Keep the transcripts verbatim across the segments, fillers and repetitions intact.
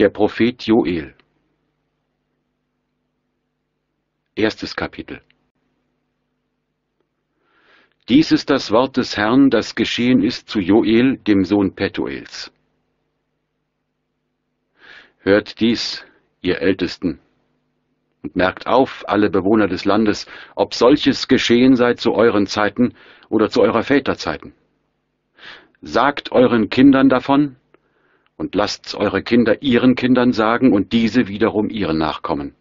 Der Prophet Joel. Erstes Kapitel. Dies ist das Wort des Herrn, das geschehen ist zu Joel, dem Sohn Pethuels. Hört dies, ihr Ältesten, und merkt auf, alle Bewohner des Landes, ob solches geschehen sei zu euren Zeiten oder zu eurer Väterzeiten. Sagt euren Kindern davon, und lasst eure Kinder ihren Kindern sagen, und diese wiederum ihren Nachkommen.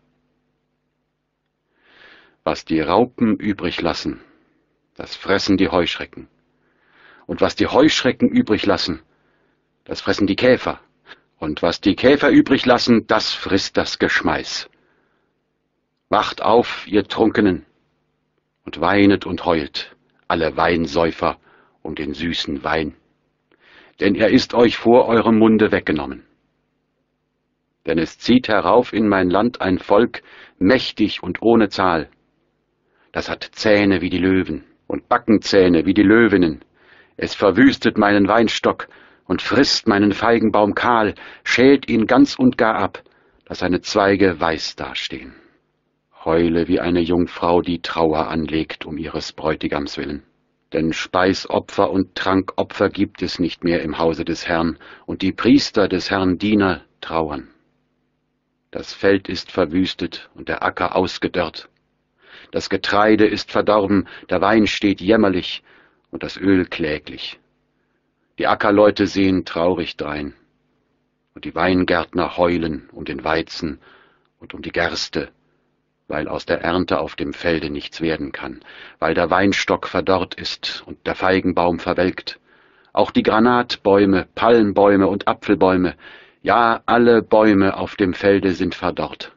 Was die Raupen übrig lassen, das fressen die Heuschrecken. Und was die Heuschrecken übrig lassen, das fressen die Käfer. Und was die Käfer übrig lassen, das frisst das Geschmeiß. Wacht auf, ihr Trunkenen, und weinet und heult, alle Weinsäufer um den süßen Wein. Denn er ist euch vor eurem Munde weggenommen. Denn es zieht herauf in mein Land ein Volk, mächtig und ohne Zahl. Das hat Zähne wie die Löwen und Backenzähne wie die Löwinnen. Es verwüstet meinen Weinstock und frisst meinen Feigenbaum kahl, schält ihn ganz und gar ab, dass seine Zweige weiß dastehen. Heule wie eine Jungfrau, die Trauer anlegt um ihres Bräutigams willen. Denn Speisopfer und Trankopfer gibt es nicht mehr im Hause des Herrn, und die Priester des Herrn Diener trauern. Das Feld ist verwüstet und der Acker ausgedörrt. Das Getreide ist verdorben, der Wein steht jämmerlich und das Öl kläglich. Die Ackerleute sehen traurig drein, und die Weingärtner heulen um den Weizen und um die Gerste, weil aus der Ernte auf dem Felde nichts werden kann, weil der Weinstock verdorrt ist und der Feigenbaum verwelkt. Auch die Granatbäume, Palmbäume und Apfelbäume, ja, alle Bäume auf dem Felde sind verdorrt.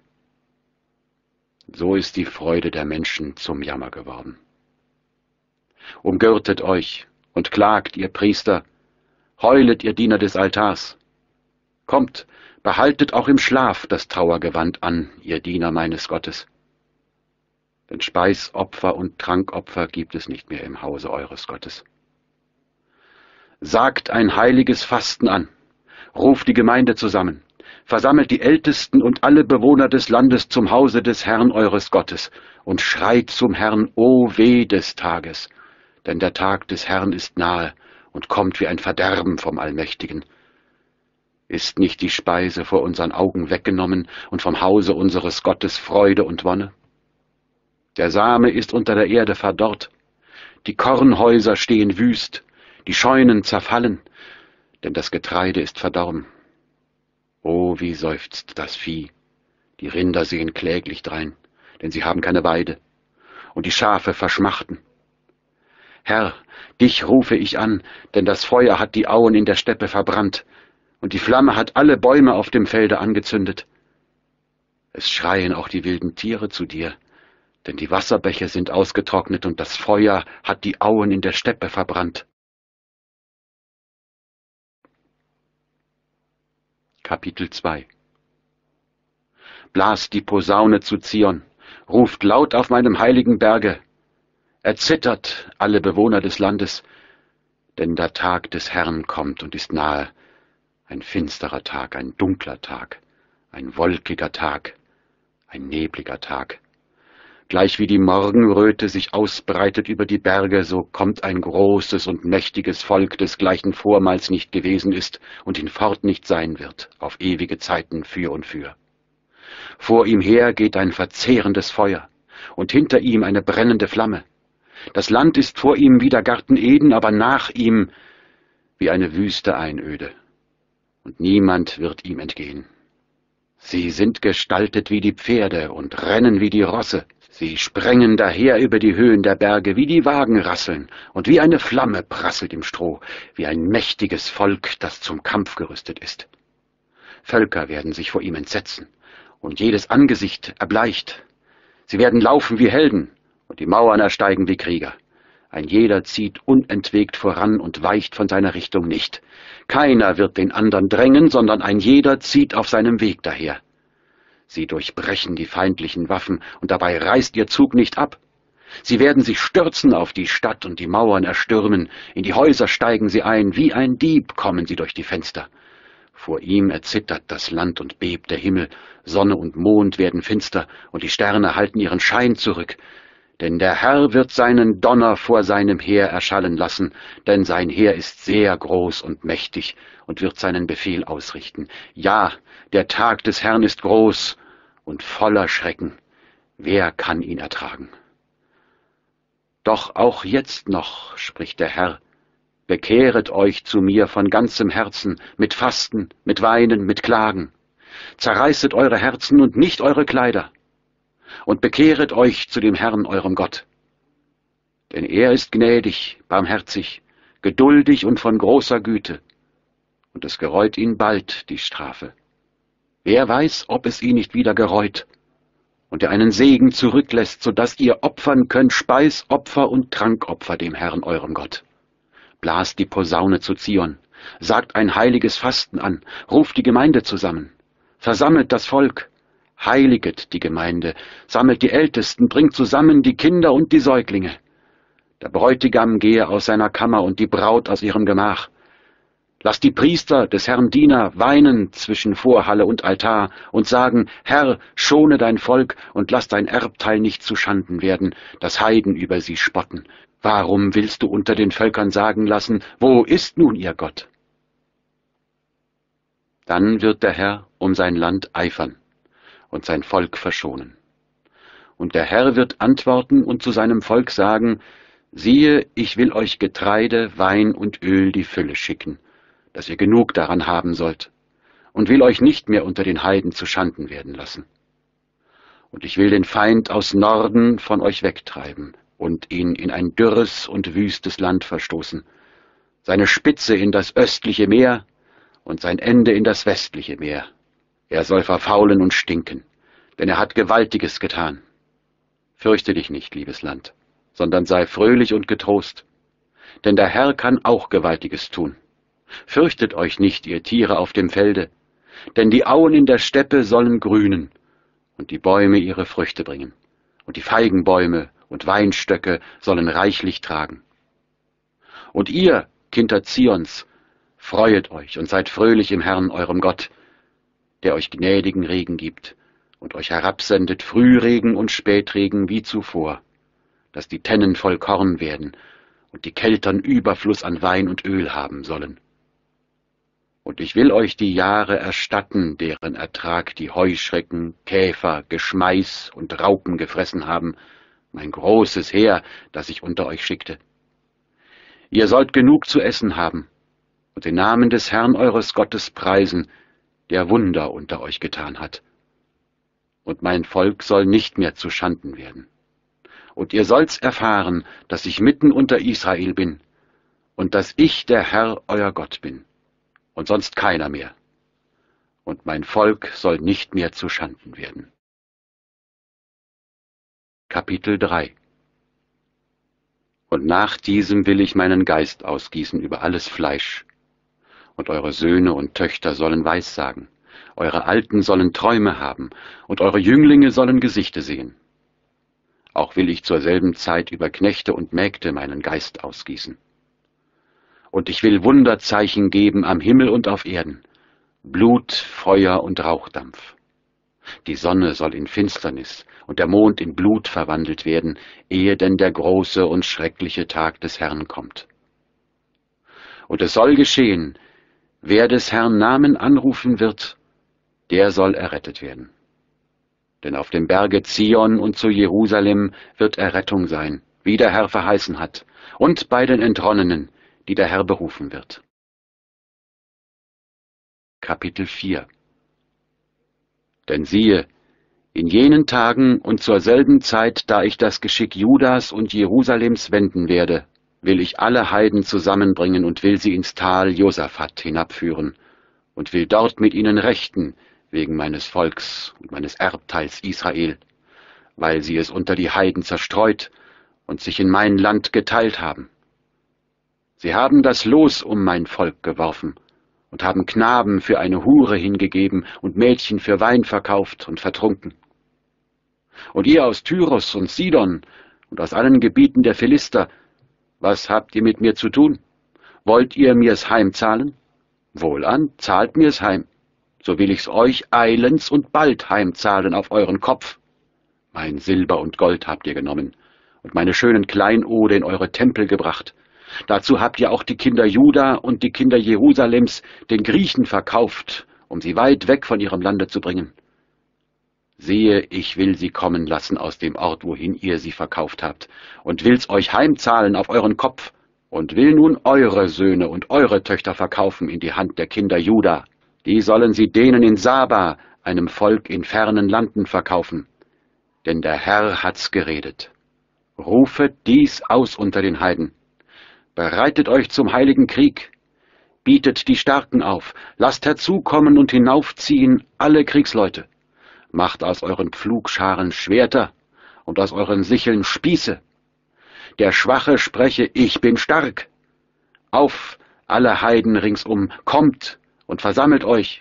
So ist die Freude der Menschen zum Jammer geworden. Umgürtet euch und klagt, ihr Priester, heulet, ihr Diener des Altars. Kommt, behaltet auch im Schlaf das Trauergewand an, ihr Diener meines Gottes. Denn Speisopfer und Trankopfer gibt es nicht mehr im Hause eures Gottes. Sagt ein heiliges Fasten an, ruft die Gemeinde zusammen, versammelt die Ältesten und alle Bewohner des Landes zum Hause des Herrn eures Gottes und schreit zum Herrn, o weh des Tages, denn der Tag des Herrn ist nahe und kommt wie ein Verderben vom Allmächtigen. Ist nicht die Speise vor unseren Augen weggenommen und vom Hause unseres Gottes Freude und Wonne? Der Same ist unter der Erde verdorrt, die Kornhäuser stehen wüst, die Scheunen zerfallen, denn das Getreide ist verdorben. Oh, wie seufzt das Vieh, die Rinder sehen kläglich drein, denn sie haben keine Weide, und die Schafe verschmachten. Herr, dich rufe ich an, denn das Feuer hat die Auen in der Steppe verbrannt, und die Flamme hat alle Bäume auf dem Felde angezündet. Es schreien auch die wilden Tiere zu dir, denn die Wasserbäche sind ausgetrocknet und das Feuer hat die Auen in der Steppe verbrannt. Kapitel zwei. Blast die Posaune zu Zion, ruft laut auf meinem heiligen Berge. Erzittert alle Bewohner des Landes, denn der Tag des Herrn kommt und ist nahe. Ein finsterer Tag, ein dunkler Tag, ein wolkiger Tag, ein nebliger Tag. Gleich wie die Morgenröte sich ausbreitet über die Berge, so kommt ein großes und mächtiges Volk, desgleichen vormals nicht gewesen ist und hinfort nicht sein wird, auf ewige Zeiten für und für. Vor ihm her geht ein verzehrendes Feuer und hinter ihm eine brennende Flamme. Das Land ist vor ihm wie der Garten Eden, aber nach ihm wie eine wüste Einöde. Und niemand wird ihm entgehen. Sie sind gestaltet wie die Pferde und rennen wie die Rosse. Sie sprengen daher über die Höhen der Berge, wie die Wagen rasseln, und wie eine Flamme prasselt im Stroh, wie ein mächtiges Volk, das zum Kampf gerüstet ist. Völker werden sich vor ihm entsetzen, und jedes Angesicht erbleicht. Sie werden laufen wie Helden, und die Mauern ersteigen wie Krieger. Ein jeder zieht unentwegt voran und weicht von seiner Richtung nicht. Keiner wird den anderen drängen, sondern ein jeder zieht auf seinem Weg daher. Sie durchbrechen die feindlichen Waffen, und dabei reißt ihr Zug nicht ab. Sie werden sich stürzen auf die Stadt und die Mauern erstürmen, in die Häuser steigen sie ein, wie ein Dieb kommen sie durch die Fenster. Vor ihm erzittert das Land und bebt der Himmel, Sonne und Mond werden finster, und die Sterne halten ihren Schein zurück. Denn der Herr wird seinen Donner vor seinem Heer erschallen lassen, denn sein Heer ist sehr groß und mächtig und wird seinen Befehl ausrichten. Ja, der Tag des Herrn ist groß und voller Schrecken. Wer kann ihn ertragen? Doch auch jetzt noch, spricht der Herr, bekehret euch zu mir von ganzem Herzen, mit Fasten, mit Weinen, mit Klagen. Zerreißet eure Herzen und nicht eure Kleider. Und bekehret euch zu dem Herrn, eurem Gott. Denn er ist gnädig, barmherzig, geduldig und von großer Güte, und es gereut ihn bald die Strafe. Wer weiß, ob es ihn nicht wieder gereut, und er einen Segen zurücklässt, so dass ihr opfern könnt Speisopfer und Trankopfer dem Herrn, eurem Gott. Blast die Posaune zu Zion, sagt ein heiliges Fasten an, ruft die Gemeinde zusammen, versammelt das Volk, heiliget die Gemeinde, sammelt die Ältesten, bringt zusammen die Kinder und die Säuglinge. Der Bräutigam gehe aus seiner Kammer und die Braut aus ihrem Gemach. Lasst die Priester des Herrn Diener weinen zwischen Vorhalle und Altar und sagen, Herr, schone dein Volk und lass dein Erbteil nicht zu Schanden werden, dass Heiden über sie spotten. Warum willst du unter den Völkern sagen lassen, wo ist nun ihr Gott? Dann wird der Herr um sein Land eifern und sein Volk verschonen. Und der Herr wird antworten und zu seinem Volk sagen, siehe, ich will euch Getreide, Wein und Öl die Fülle schicken, dass ihr genug daran haben sollt, und will euch nicht mehr unter den Heiden zu Schanden werden lassen. Und ich will den Feind aus Norden von euch wegtreiben und ihn in ein dürres und wüstes Land verstoßen, seine Spitze in das östliche Meer und sein Ende in das westliche Meer. Er soll verfaulen und stinken, denn er hat Gewaltiges getan. Fürchte dich nicht, liebes Land, sondern sei fröhlich und getrost, denn der Herr kann auch Gewaltiges tun. Fürchtet euch nicht, ihr Tiere auf dem Felde, denn die Auen in der Steppe sollen grünen und die Bäume ihre Früchte bringen, und die Feigenbäume und Weinstöcke sollen reichlich tragen. Und ihr, Kinder Zions, freuet euch und seid fröhlich im Herrn, eurem Gott, der euch gnädigen Regen gibt und euch herabsendet Frühregen und Spätregen wie zuvor, dass die Tennen voll Korn werden und die Keltern Überfluss an Wein und Öl haben sollen. Und ich will euch die Jahre erstatten, deren Ertrag die Heuschrecken, Käfer, Geschmeiß und Raupen gefressen haben, mein großes Heer, das ich unter euch schickte. Ihr sollt genug zu essen haben und den Namen des Herrn eures Gottes preisen, der Wunder unter euch getan hat. Und mein Volk soll nicht mehr zu Schanden werden. Und ihr sollt's erfahren, dass ich mitten unter Israel bin und dass ich der Herr euer Gott bin und sonst keiner mehr. Und mein Volk soll nicht mehr zu Schanden werden. Kapitel drei. Und nach diesem will ich meinen Geist ausgießen über alles Fleisch. Und eure Söhne und Töchter sollen Weissagen, eure Alten sollen Träume haben, und eure Jünglinge sollen Gesichte sehen. Auch will ich zur selben Zeit über Knechte und Mägde meinen Geist ausgießen. Und ich will Wunderzeichen geben am Himmel und auf Erden, Blut, Feuer und Rauchdampf. Die Sonne soll in Finsternis und der Mond in Blut verwandelt werden, ehe denn der große und schreckliche Tag des Herrn kommt. Und es soll geschehen, wer des Herrn Namen anrufen wird, der soll errettet werden. Denn auf dem Berge Zion und zu Jerusalem wird Errettung sein, wie der Herr verheißen hat, und bei den Entronnenen, die der Herr berufen wird. Kapitel vier. Denn siehe, in jenen Tagen und zur selben Zeit, da ich das Geschick Judas und Jerusalems wenden werde, will ich alle Heiden zusammenbringen und will sie ins Tal Josaphat hinabführen und will dort mit ihnen rechten wegen meines Volks und meines Erbteils Israel, weil sie es unter die Heiden zerstreut und sich in mein Land geteilt haben. Sie haben das Los um mein Volk geworfen und haben Knaben für eine Hure hingegeben und Mädchen für Wein verkauft und vertrunken. Und ihr aus Tyros und Sidon und aus allen Gebieten der Philister, was habt ihr mit mir zu tun? Wollt ihr mir's heimzahlen? Wohlan, zahlt mir's heim, so will ich's euch eilends und bald heimzahlen auf euren Kopf. Mein Silber und Gold habt ihr genommen und meine schönen Kleinode in eure Tempel gebracht. Dazu habt ihr auch die Kinder Juda und die Kinder Jerusalems den Griechen verkauft, um sie weit weg von ihrem Lande zu bringen. Siehe, ich will sie kommen lassen aus dem Ort, wohin ihr sie verkauft habt, und will's euch heimzahlen auf euren Kopf, und will nun eure Söhne und eure Töchter verkaufen in die Hand der Kinder Juda. Die sollen sie denen in Saba, einem Volk in fernen Landen, verkaufen. Denn der Herr hat's geredet. Rufet dies aus unter den Heiden. Bereitet euch zum heiligen Krieg. Bietet die Starken auf. Lasst herzukommen und hinaufziehen alle Kriegsleute. Macht aus euren Pflugscharen Schwerter und aus euren Sicheln Spieße. Der Schwache spreche, ich bin stark. Auf, alle Heiden ringsum, kommt und versammelt euch.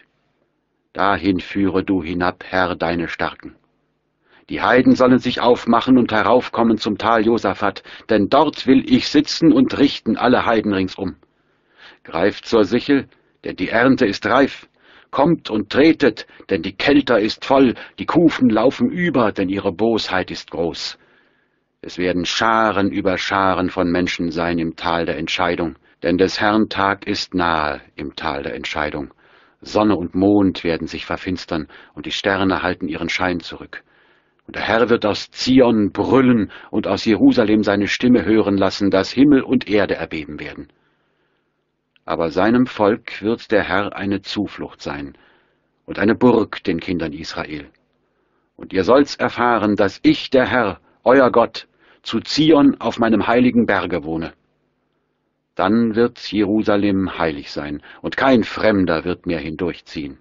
Dahin führe du hinab, Herr, deine Starken. Die Heiden sollen sich aufmachen und heraufkommen zum Tal Josaphat, denn dort will ich sitzen und richten alle Heiden ringsum. Greift zur Sichel, denn die Ernte ist reif. Kommt und tretet, denn die Kelter ist voll, die Kufen laufen über, denn ihre Bosheit ist groß. Es werden Scharen über Scharen von Menschen sein im Tal der Entscheidung, denn des Herrn Tag ist nahe im Tal der Entscheidung. Sonne und Mond werden sich verfinstern, und die Sterne halten ihren Schein zurück. Und der Herr wird aus Zion brüllen und aus Jerusalem seine Stimme hören lassen, dass Himmel und Erde erbeben werden. Aber seinem Volk wird der Herr eine Zuflucht sein und eine Burg den Kindern Israel. Und ihr sollt's erfahren, dass ich, der Herr, euer Gott, zu Zion auf meinem heiligen Berge wohne. Dann wird Jerusalem heilig sein, und kein Fremder wird mehr hindurchziehen.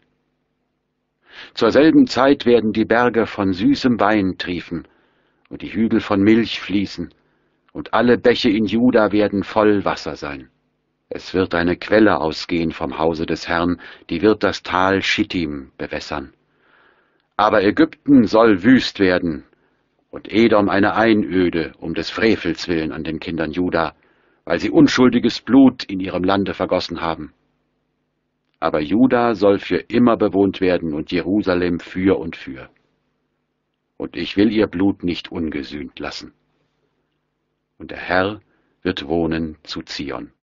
Zur selben Zeit werden die Berge von süßem Wein triefen und die Hügel von Milch fließen, und alle Bäche in Juda werden voll Wasser sein. Es wird eine Quelle ausgehen vom Hause des Herrn, die wird das Tal Schittim bewässern. Aber Ägypten soll wüst werden und Edom eine Einöde um des Frevels willen an den Kindern Juda, weil sie unschuldiges Blut in ihrem Lande vergossen haben. Aber Juda soll für immer bewohnt werden und Jerusalem für und für. Und ich will ihr Blut nicht ungesühnt lassen. Und der Herr wird wohnen zu Zion.